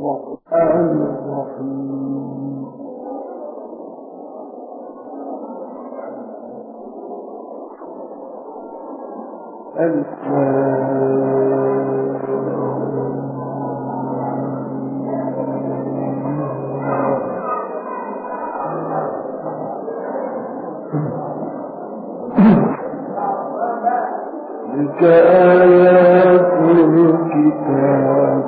الرحمن الرحيم تلك آيات الكتاب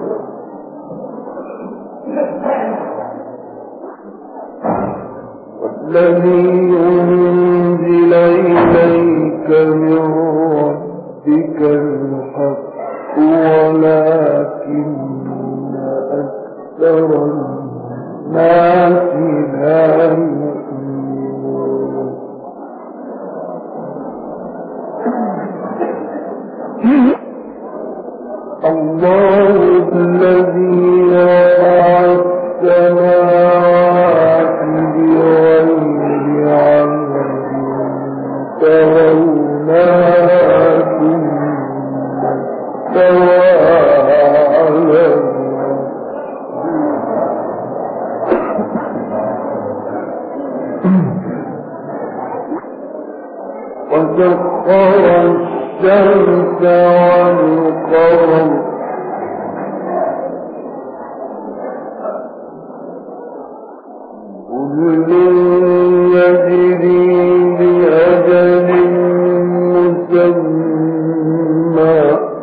والذي أنزل إليك من ربك الحق ولكن أكثر الناس لا يؤمنون الله الذي رفع السماوات بغير عمد ترونها ثم استوى على وسخر الشمس والقمر كل يجري لأجل مسمى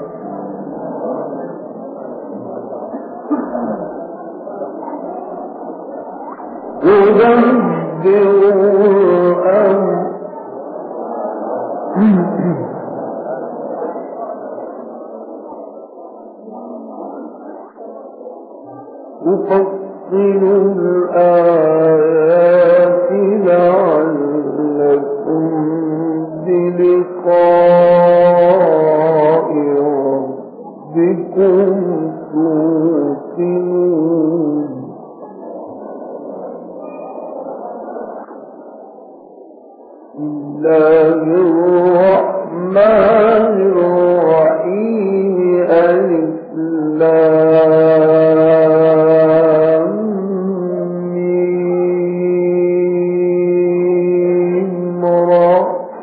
يدبر الأمر يفصل الآيات لعلكم بلقاء ربكم توقنون الله الرحمن الرحيم ألف لام ميم را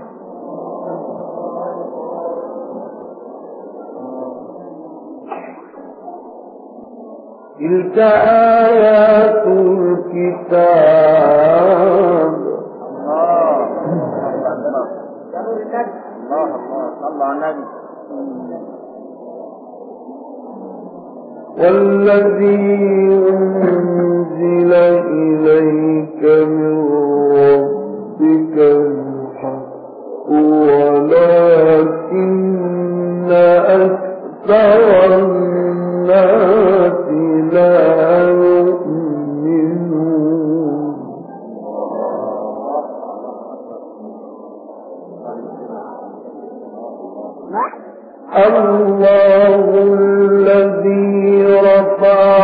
تلك آيات الكتاب والذي أنزل إليك من ربك الحق ولكن أكثر الناس لا يؤمنون الله الذي رفع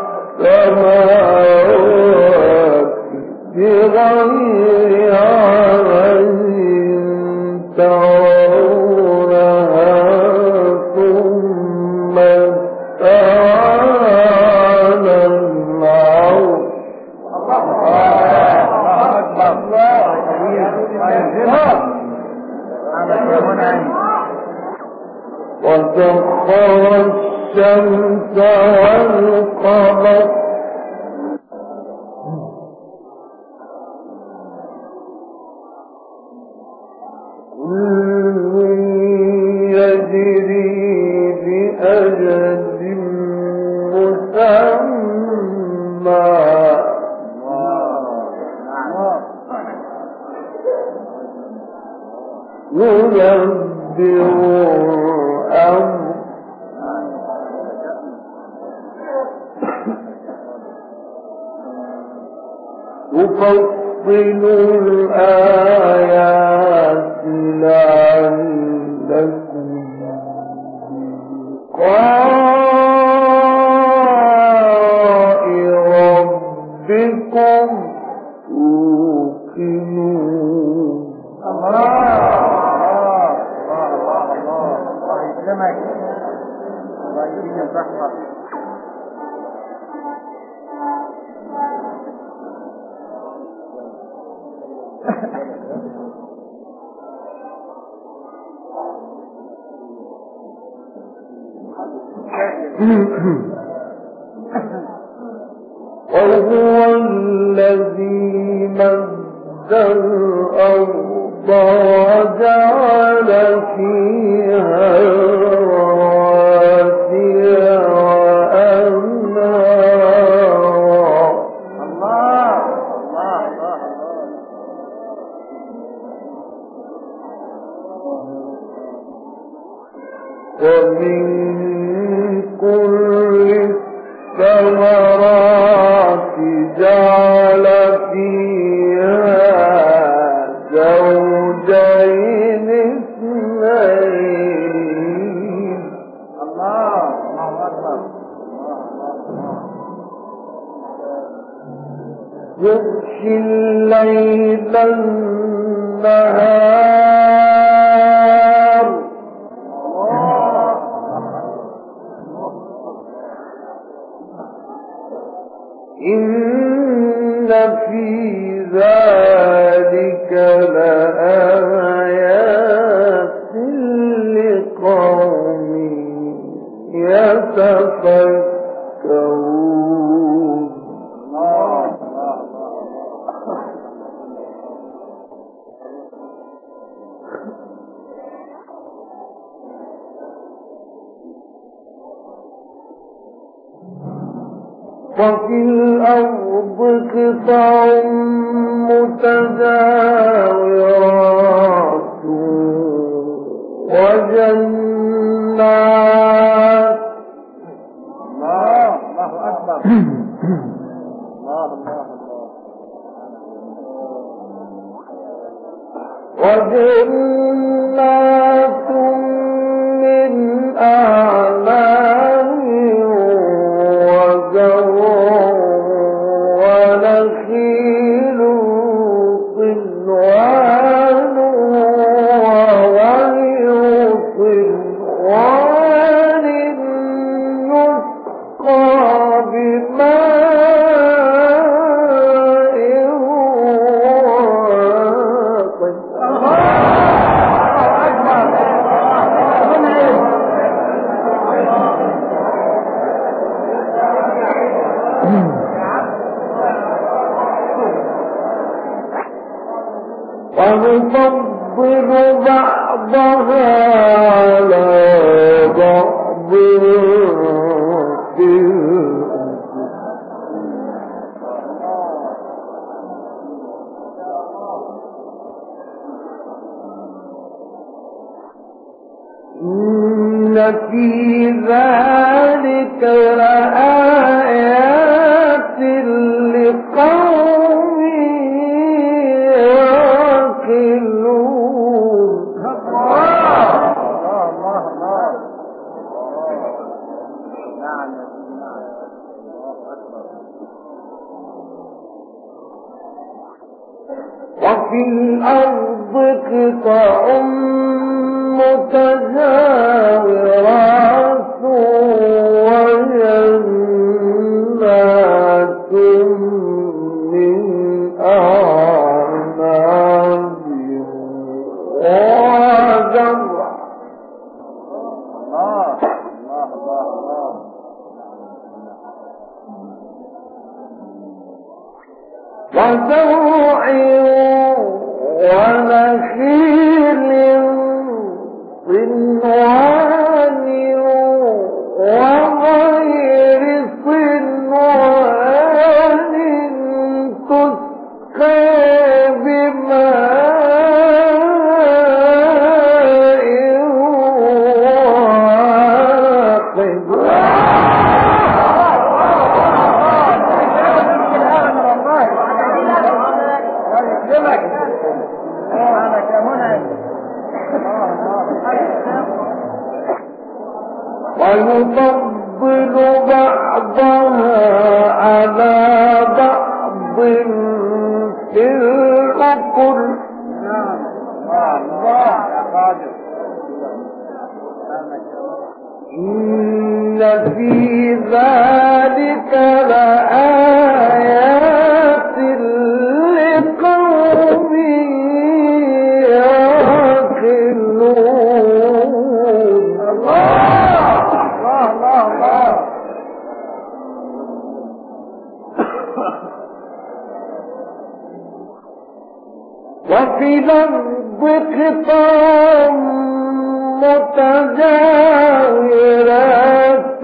السماوات بغير عمد ترونها ثم استوى على العرش وسخر الشمس والقمر كل يجري بأجل مسمى يدبر الأمر يفصل الآيات لعلكم بلقاء ربكم توقنون وهو الذي مد الأرض وجعل فيها رواسي وأنهارا. ومن كل الثمرات جعل فيها زوجين اثنين. الله أكبر. يغشي الليل النهار إن في ذلك لآيات لقوم يتفكرون. وفي الأرض قطع متجاورات وجنات. الله أكبر. وجنات من أعناب ونخيل صنوان وغير صنوان يسقى بماء واحد. ونفضل بعضها على بعض في إن في ذلك لآيات لقوم وفي الأرض قطع متجاورات وجنات من أعناب وزرع. وزرع ونخيل صنوان وغير صنوان تسقى بماء واحد. وفي الأرض قطع متجاورات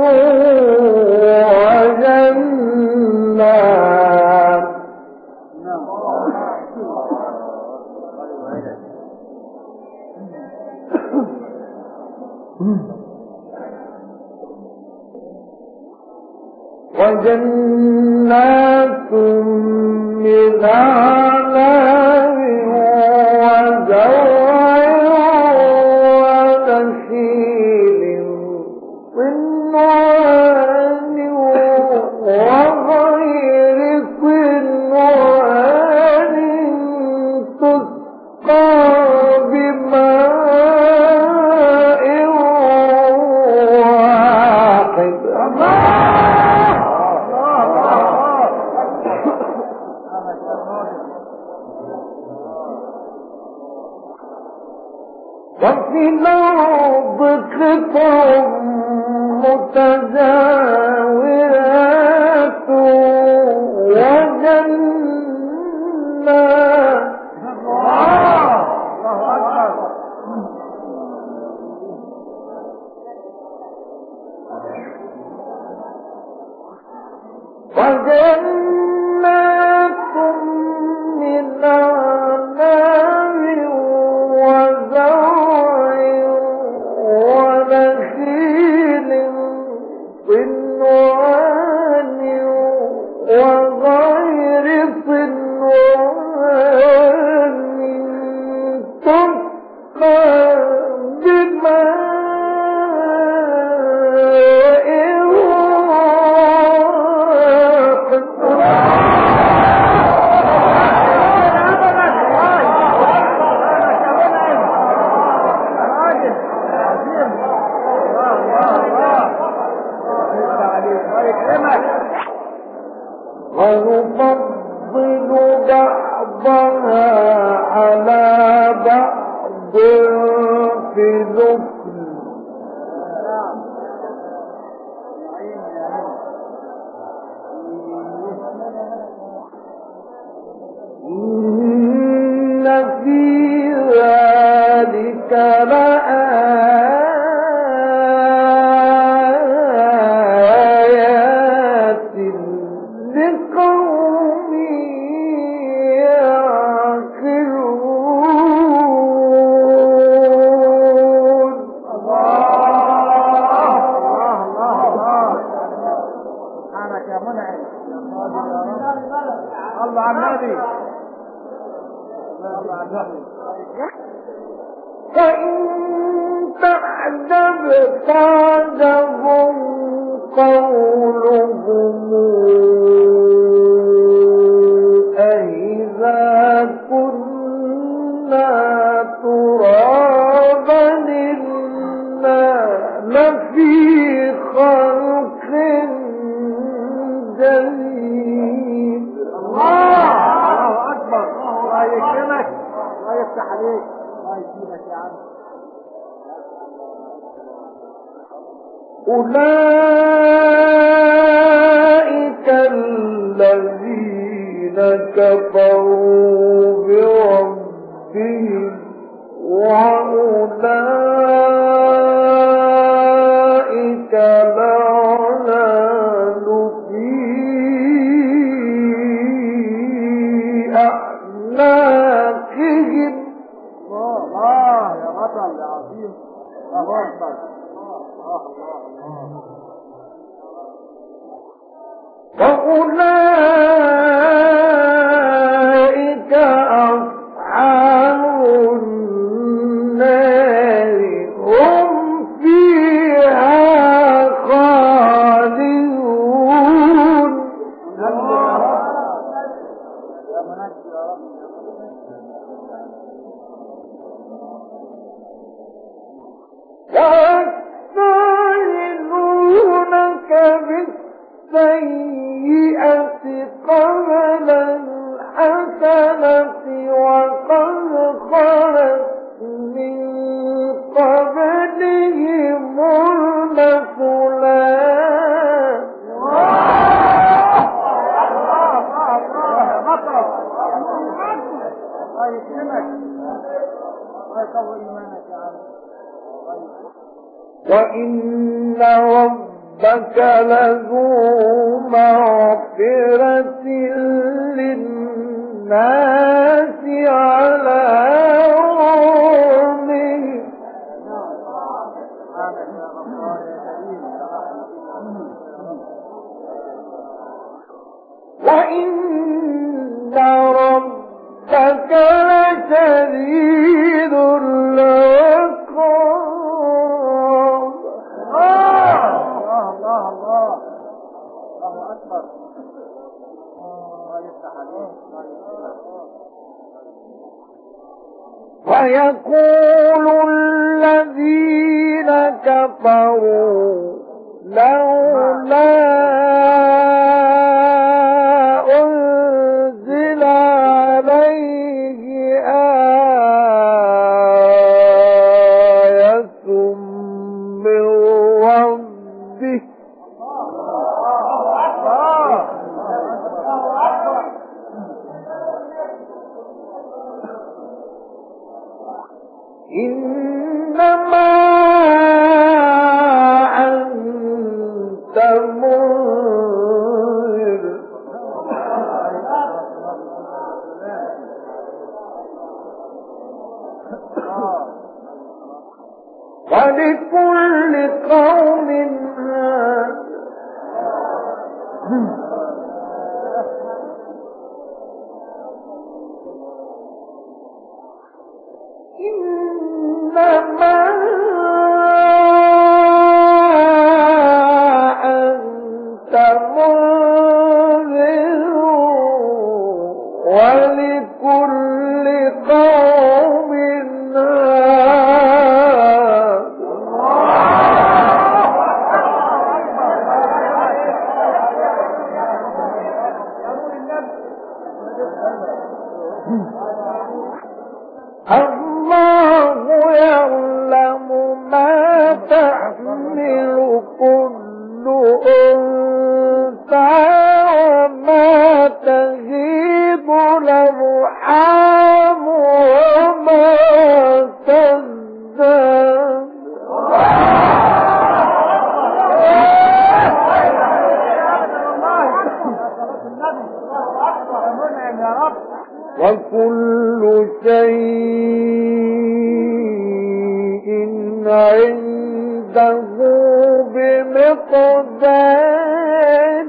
وجنات وجنات من أعناب وزرع ونخيل صنوان وغير صنوان تسقى بماء واحد. وفي الأرض قطع متجاورات وجنات وجنات من أعناب وزرع ونخيل صنوان وغير صنوان تسقى بماء ونفضل بعضها على بعض في ذكر إن في ذلك لآيات لقوم يعقلون. سبحانك يا منعم. الله على النبي. الله على النبي. فإن تعجب فعجب قولهم أإذا كنا ترابا إنا لفي خلق جديد. الله أكبر. الله يكرمك. الله يفتح عليك. الله يسيبك يا عم. أولئك الذين كفروا بربهم وأولئك الأغلال في أعناقهم. الله يا بطل يا عظيم. الله أكبر. وأولئك أصحاب النار هم فيها خالدون. ويستعجلونك بالسيئة قبل الحسنة وقد خلت من قبلهم المثلات وإن ربك لذو مغفرة للناس على ظلمهم وإن ربك لشديد العقاب. الله أكبر. ويقول الذين كفروا لولا أنزل عليه آية من ربه إنما أنت منذر ولكل قوم هاد إنما أنت منذر ولكل قوم هاد الله يعلم ما تحمل كل أنثى وما تغيب الأرحام وما تزداد وكل شيء عنده بمقدار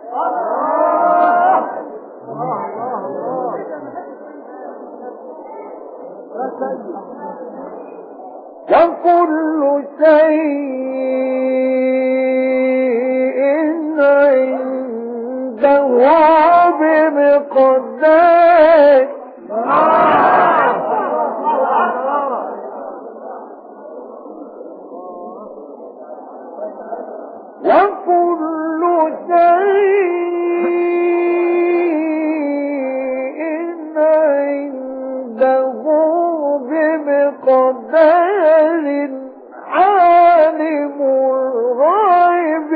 وكل شيء عنده بمقدار وكل شيء عنده بمقدار عالم الغيب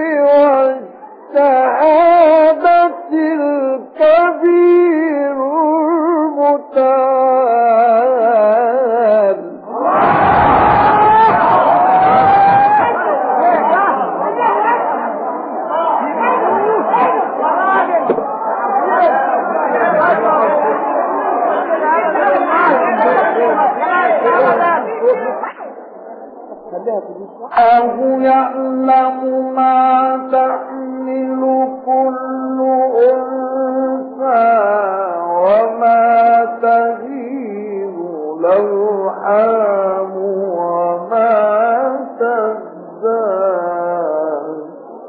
والشهادة الكبير المتعال الله يعلم ما تحمل كل أنثى وما تغيب الأرحام وما تزداد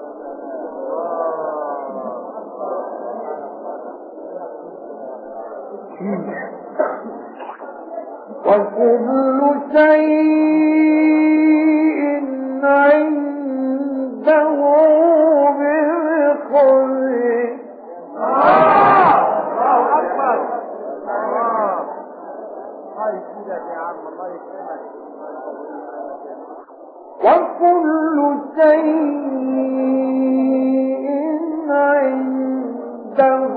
وكل شيء عنده بمقدار وكل شيء عنده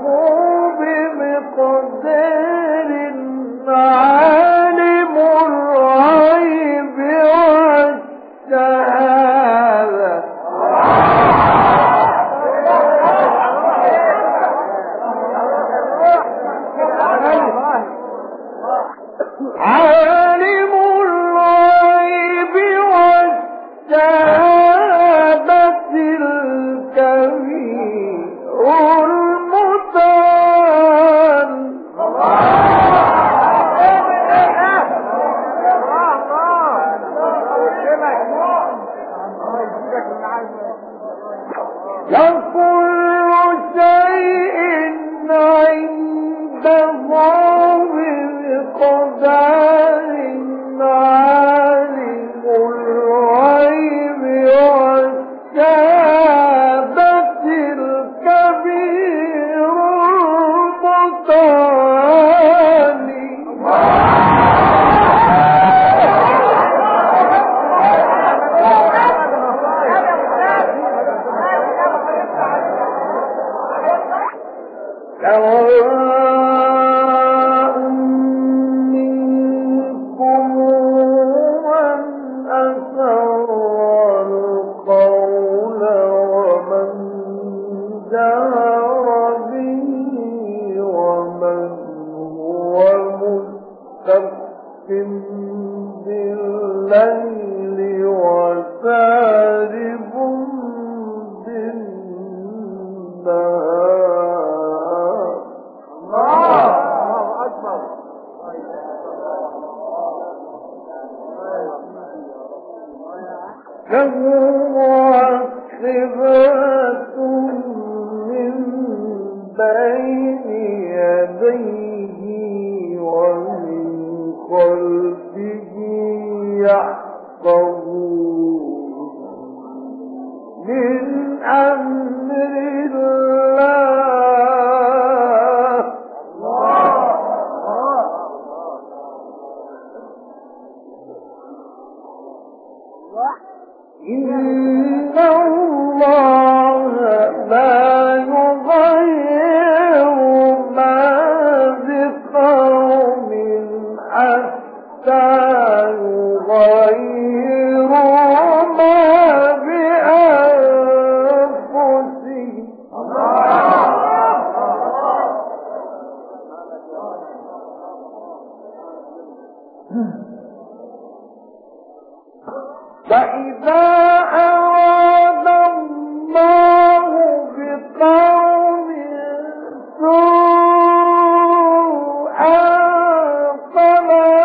بمقدار عالم الغيب والشهادة سواء منكم من أسر القول ومن جهر به ومن هو مستخف بالليل وسارب بالنهار. الله أكبر. له معقبات من بين يديه ومن خلفه يحفظون من أمر الله. إن الله لا يغير ما بقوم حتى يغيروا ما بأنفسهم. فإذا أراد الله بقوم سوءا فلا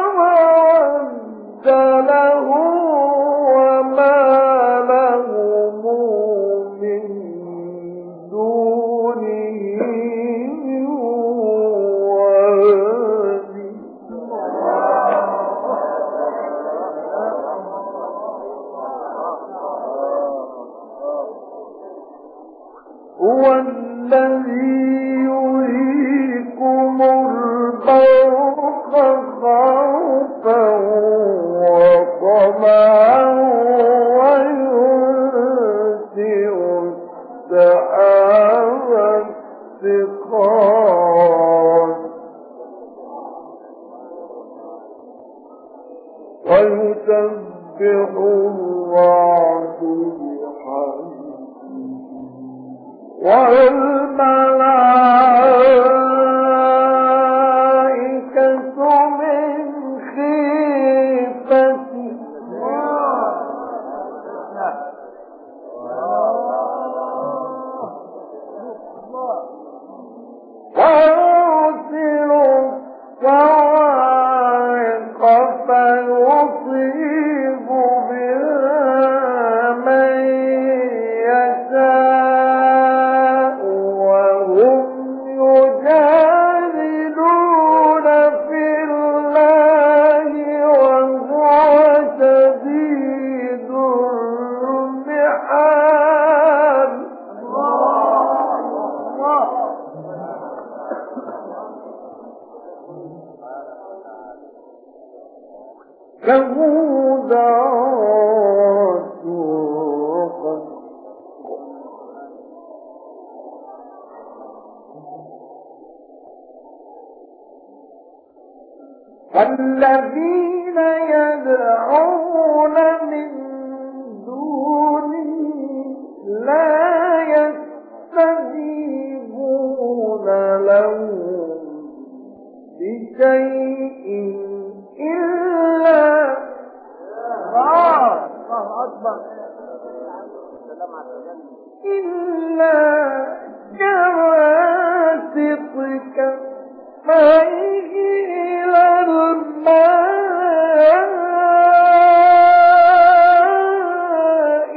مرد له وما لهم من دونه من ولي. هو الذي يريكم البرق خوفا وطمعا وينزل السحاب الثقال ويسبح الرعد والملائكة من خيفته ويرسل الصواعق فيصيب بها من يشاء وهم يجادلون في الله وهو شديد المحال. كهودات الرقم والذين يدعون من دونه لا يستجيبون لهم بشيء إلا كباسط كفيه إلى الماء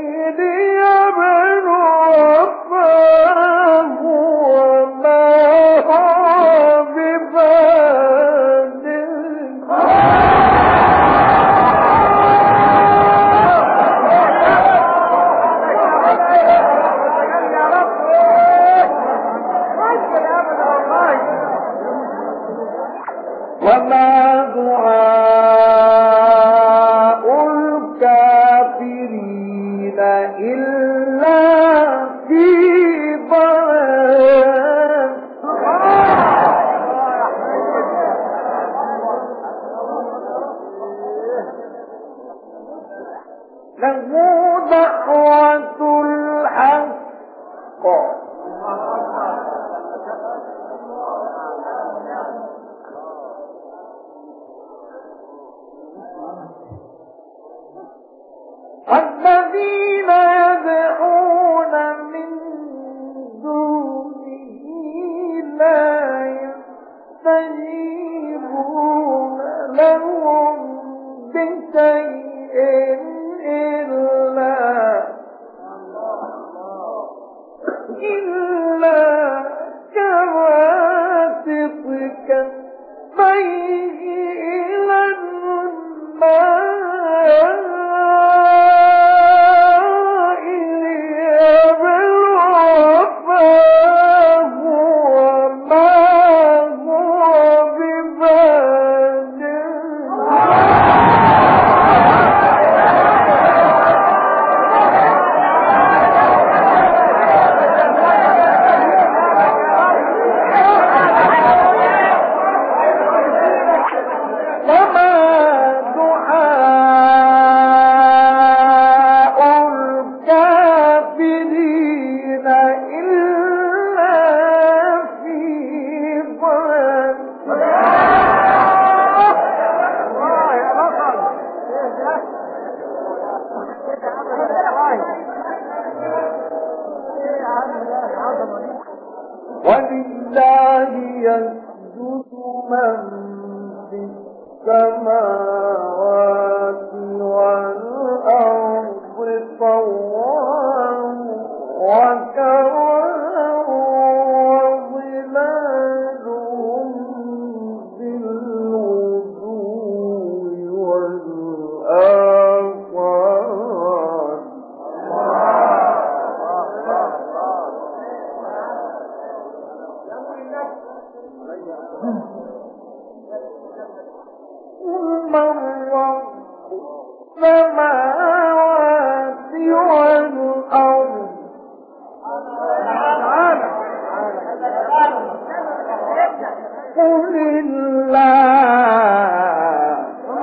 ليبلغ فاه وما هو ببالغ ولله يسجد من في السماوات والأرض طوعا وكرها وظلالهم بالغدو والآصال من رب السماوات والأرض قل الله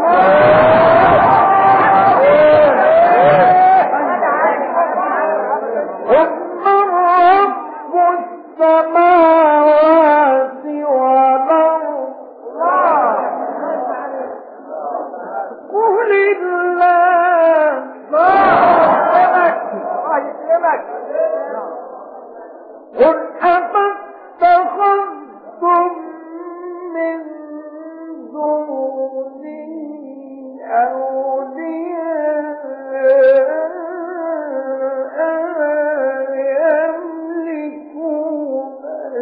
ثم رب السماوات والأرض قل الله قل أفاتخذتم من دونه أولياء يملكون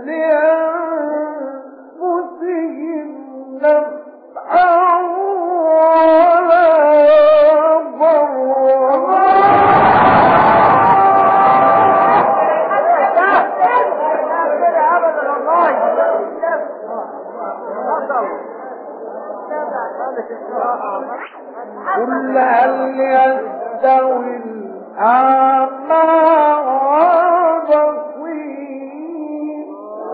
لأنفسهم نفعا ولا ضرا قل هل يستوي الأعمى والبصير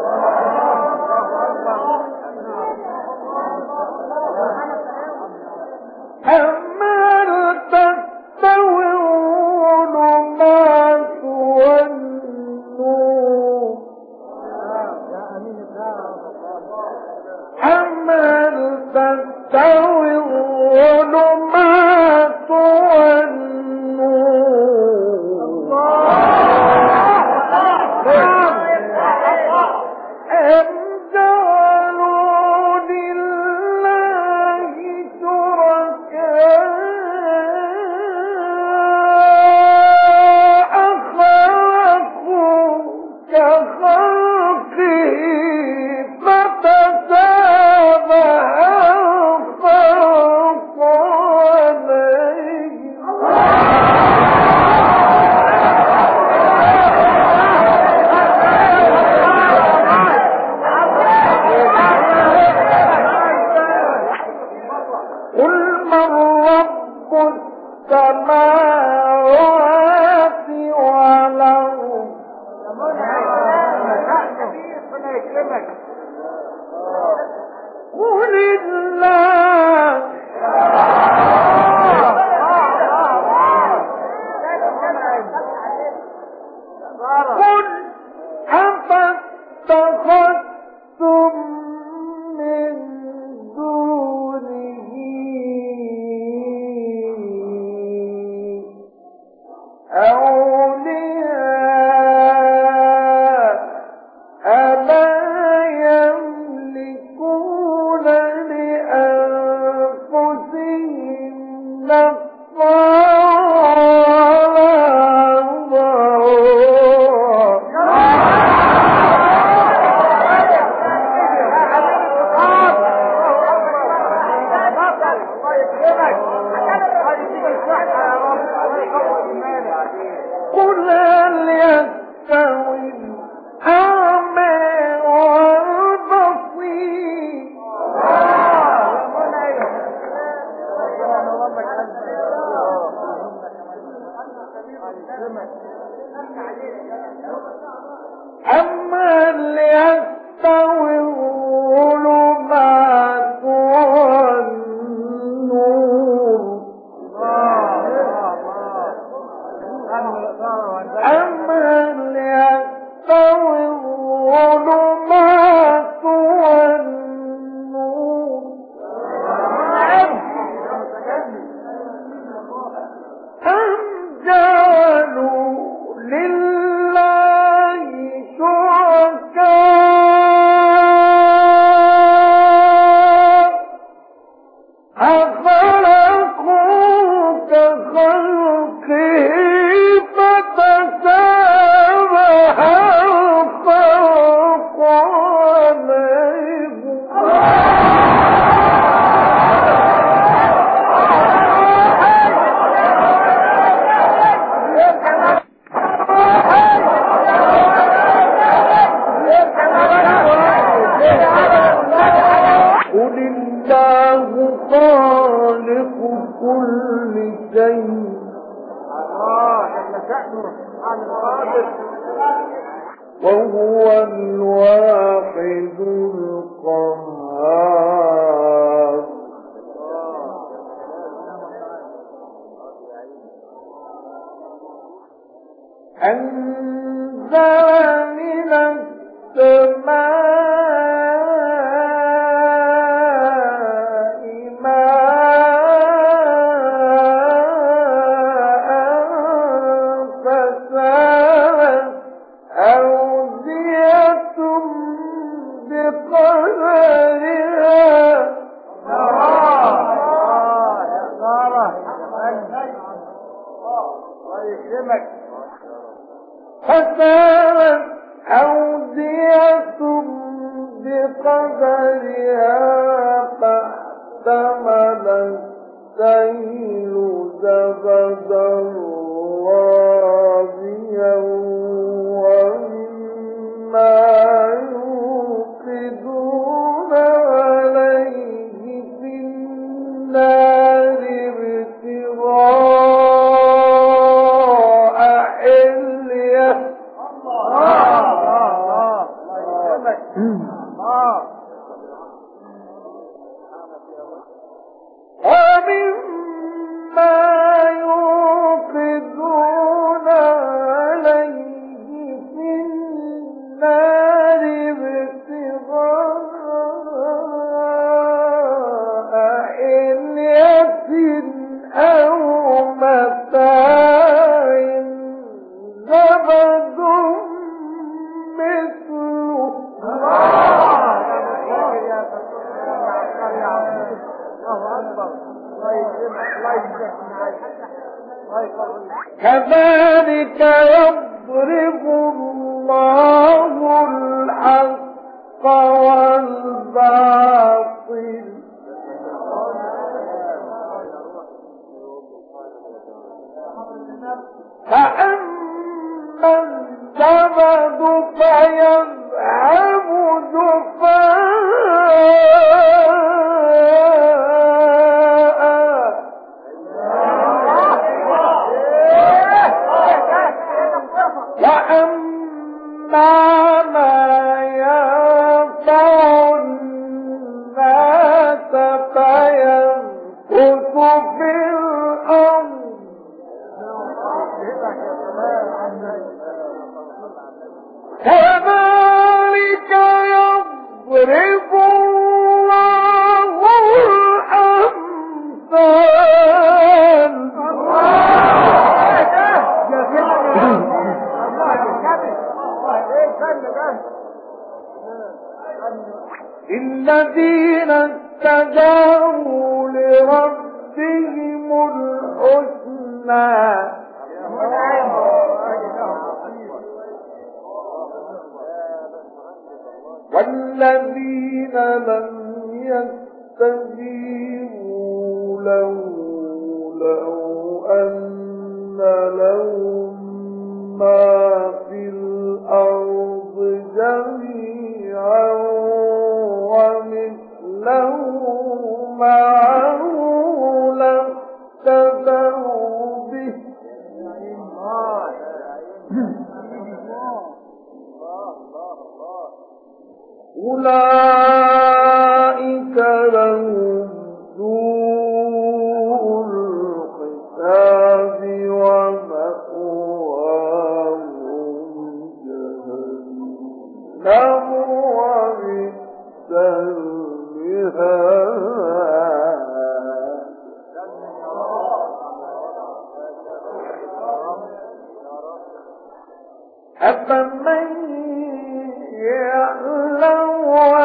أم هل تستوي الظلمات والنور أم هل تستوي الظلمات والنور أم جعلوا لله شركاء خلقوا كخلقه فتشابه الخلق عليهم قل من رب السماوات والأرض قل الله قل أفاتخذتم من دونه أولياء ألا يملكون لأنفسهم نفعا ولا قل هل يستوي الأعمى والبصير أم هل يستوي الظلمات والنور أم هل يستوي الظلمات والنور أم جعلوا لله شركاء كل شيء وهو الواحد القهار أنزل من السماء ماء فسالت أودية بقدرها فاحتمل السيل زبدا رابيا ومما يوقدون عليه في النار ابتغاء حلية ومما يوقدون عليه في النار ابتغاء حلية أو متاع زبد مثله كذلك يضرب الله الحق والباطل فأما الزبد فيذهب وأما ما ينفع الناس فيمكث في الأرض كذلك يضرب الله الأمثال الذين استجابوا لربهم الحسنى والذين لم يستجيبوا له لو أن لهم ما في الأرض جميعا ومثله معه لافتدوا به أولئك لهم سوء الحساب ومأواهم جهنم وبئس المهاد أفمن يعلم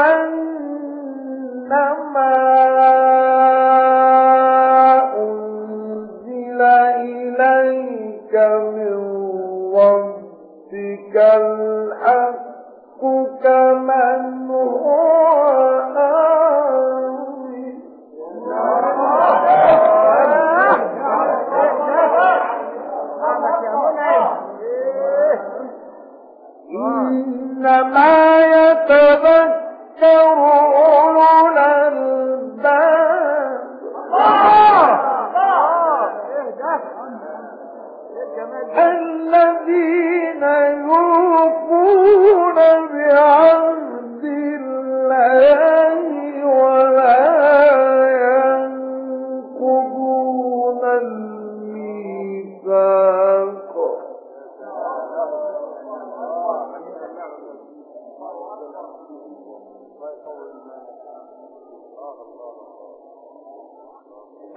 أنما أنزل إليك من ربك الحق كمن هو آمن إنما يتذكر أولو الألباب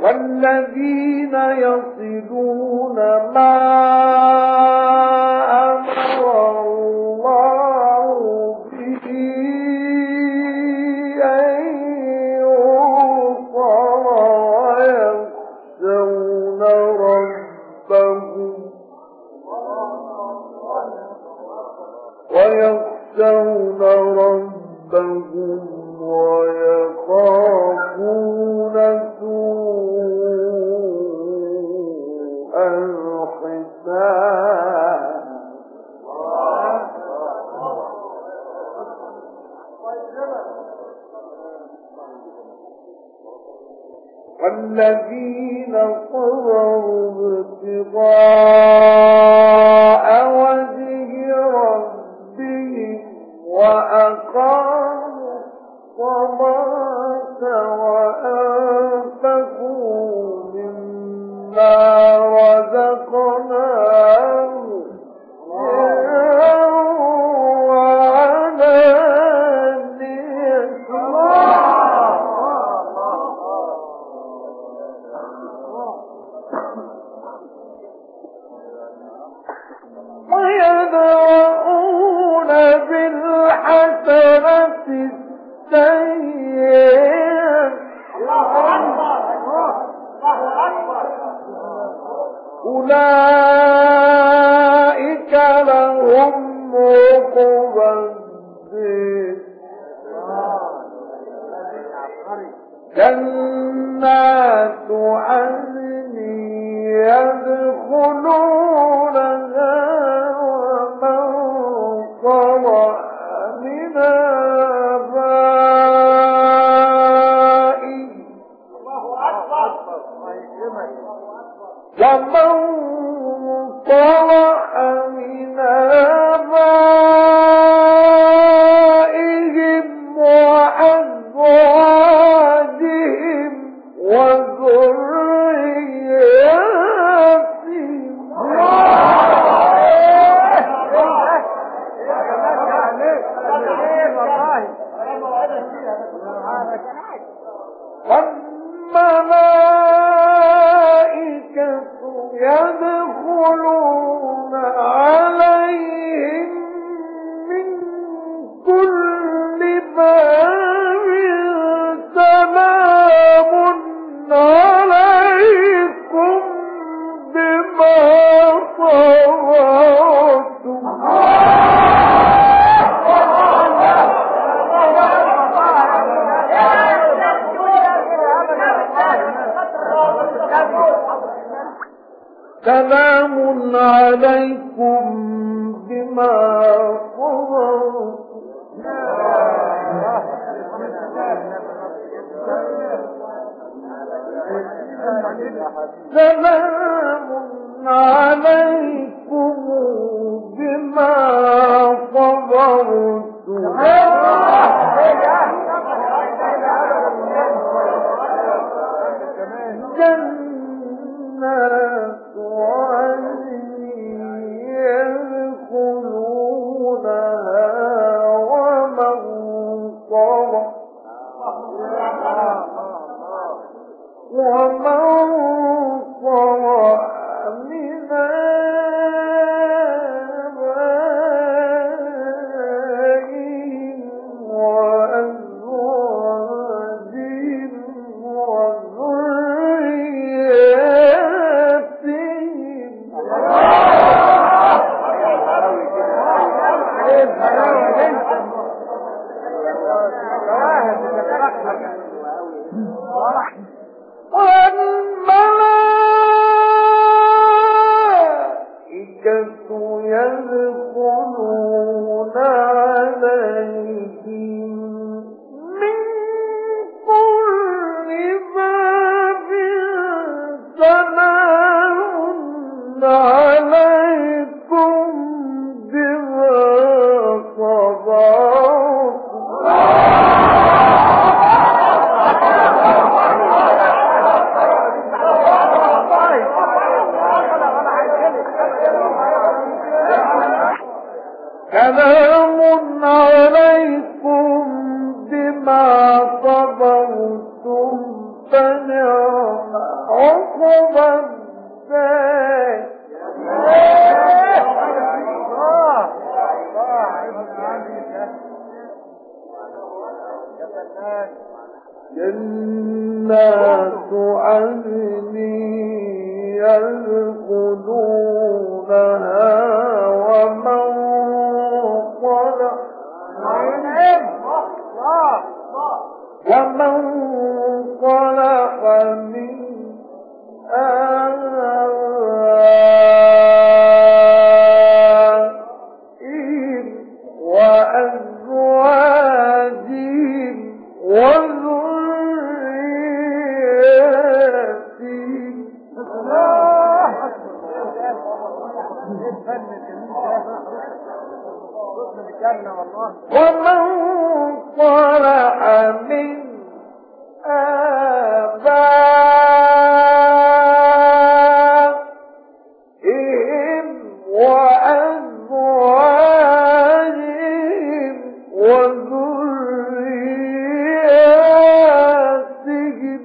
والذين يصلون ما أمر الله به أن يوصل ويخشون ربهم ويخافون سوء الحساب والذين صبروا ابتغاء وجه ربهم وأقاموا الصلاة وأنفقوا مما رزقناهم ويدرؤون بالحسنة السيئة أولئك لهم عقبى الدار جنات عدن يدخلونها ومن صلح من آبائهم ومن صلح من آبائهم وأزواجهم وذرياتهم والملائكة يدخلون عليهم من كل باب سلام عليكم بما صبرتم سلام عليكم بما صبرتم سلام عليكم بما صبرتم جنات عدن يدخلونها ومن صلح من آبائهم وأزواجهم وذرياتهم والملائكة يدخلون عليهم من كل باب سلام عليكم بما سلام عليكم بما صبرتم فنعم عقب الدار. جنات عدن يدخلونها ومن صلح من آبائهم وأزواجهم وذرياتهم. ومن صلح من آبائهم وأزواجهم وذرياتهم.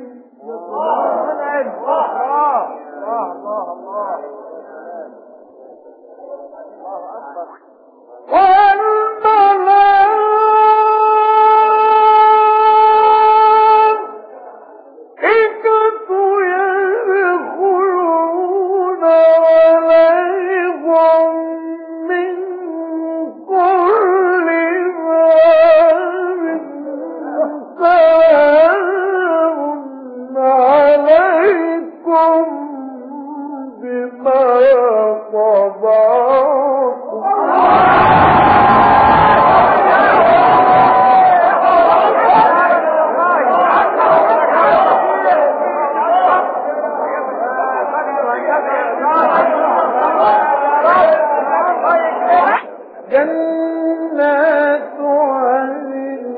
جنات عدن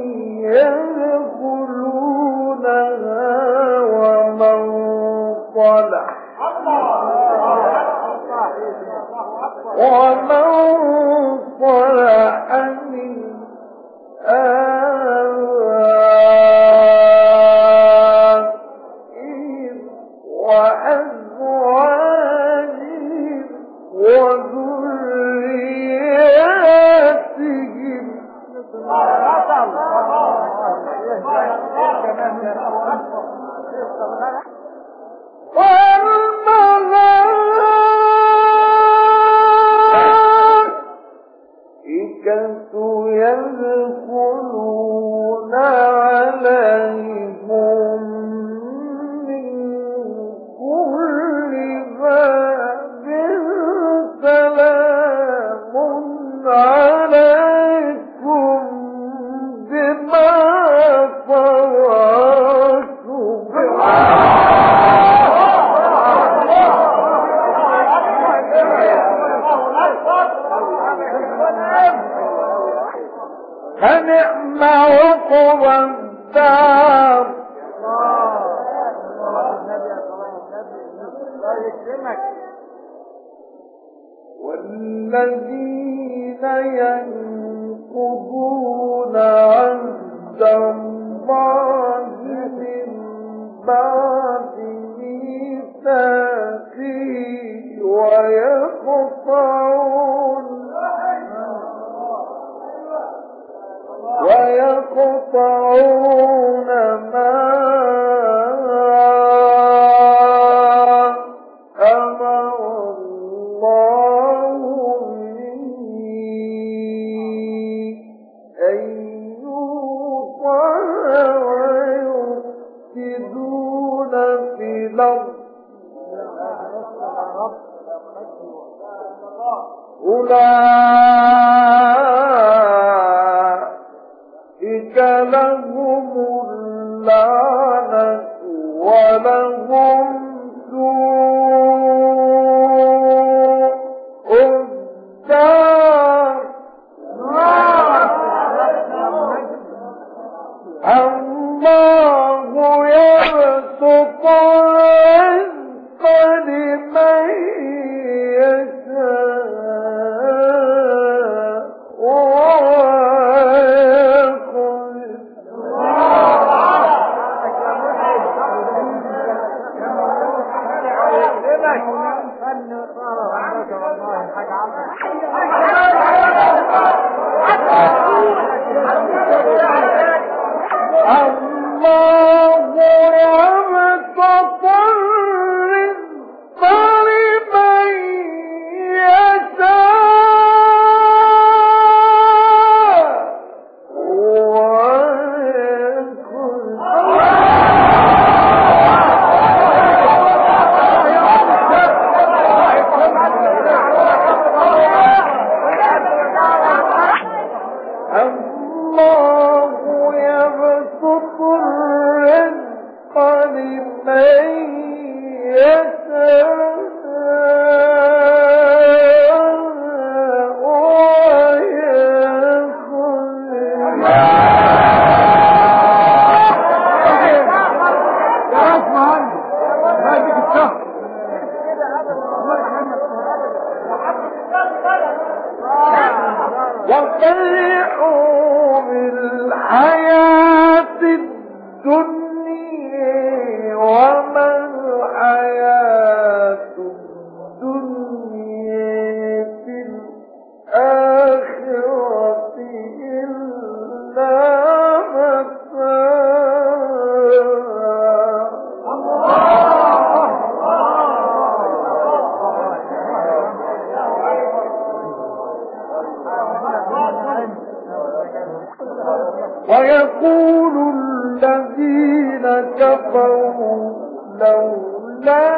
يدخلونها ومن صلح من آبائهم وأزواجهم وذرياتهم. والملائكة يدخلون عليهم من كل باب سلام عليكم بما فنعم عقب الدار. والذين ينقضون عهد الله من بعد ميثاقه ويقطعون ما أمر الله به أن يوصل ويفسدون في الأرض أولئك لهم اللعنة ولهم سوء الدار. الله يبسط الرزق لمن يشاء ويقدر ويقول الذين كفروا لولا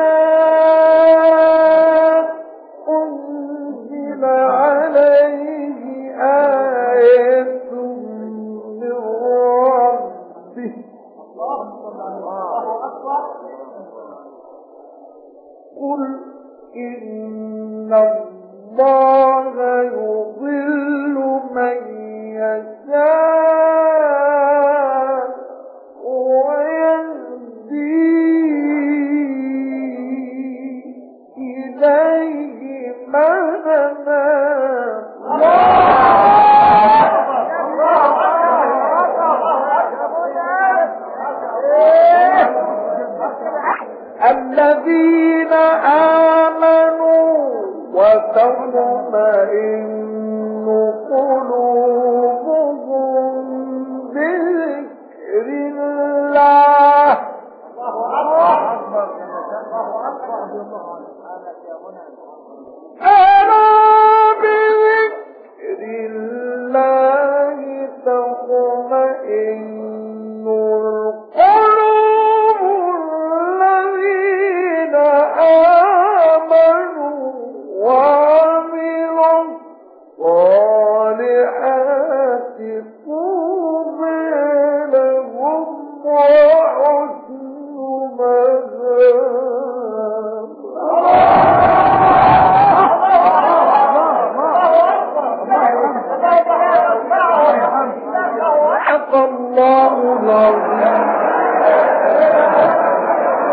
أنزل عليه آية من ربه قل إن الله يضل من يشاء ويهدي إليه من الذين آمنوا وتطمئن قلوبهم بذكر الله ألا بذكر الله تطمئن القلوب الذين آمنوا